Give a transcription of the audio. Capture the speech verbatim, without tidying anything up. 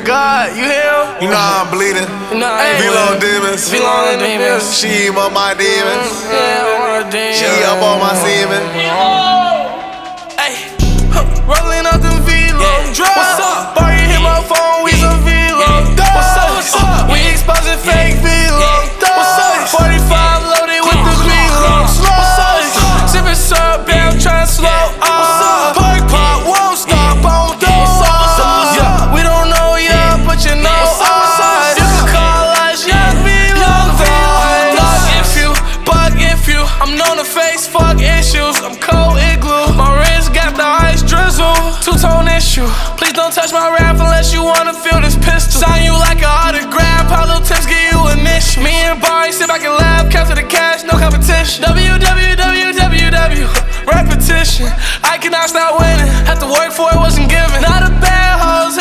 God, you hear? You know how I'm bleeding. You know I ain't V-Lo bleeding. demons. V-Lo demons. She up my demons. Yeah, I'm a demon. She up on my semen. Hey, huh, rolling up them V-Lo drugs. What's up? Boy, you hit my phone, we some V-Lo. What's up? What's up? We exposing fake V-Lo. What's up? forty-five loaded with the V-Lo. What's up? Sipping syrup, I'm trying to slow up. Park pop, won't stop on the yeah, we don't know ya, but you know us. You can call us Young V-Lo. Bug if you, bug if you. I'm known to face fuck issues. I'm cold igloo. My wrist got the ice drizzle. Two-tone issue. Please don't touch my rap unless you wanna feel this pistol. Sign you like an autograph. Hollow tips give you an issue. Me and Barry sit back and laugh. Capture the cash, no competition. W W W W W. Repetition. I cannot stop winning. Had to work for it, wasn't given. Not a bad hoes.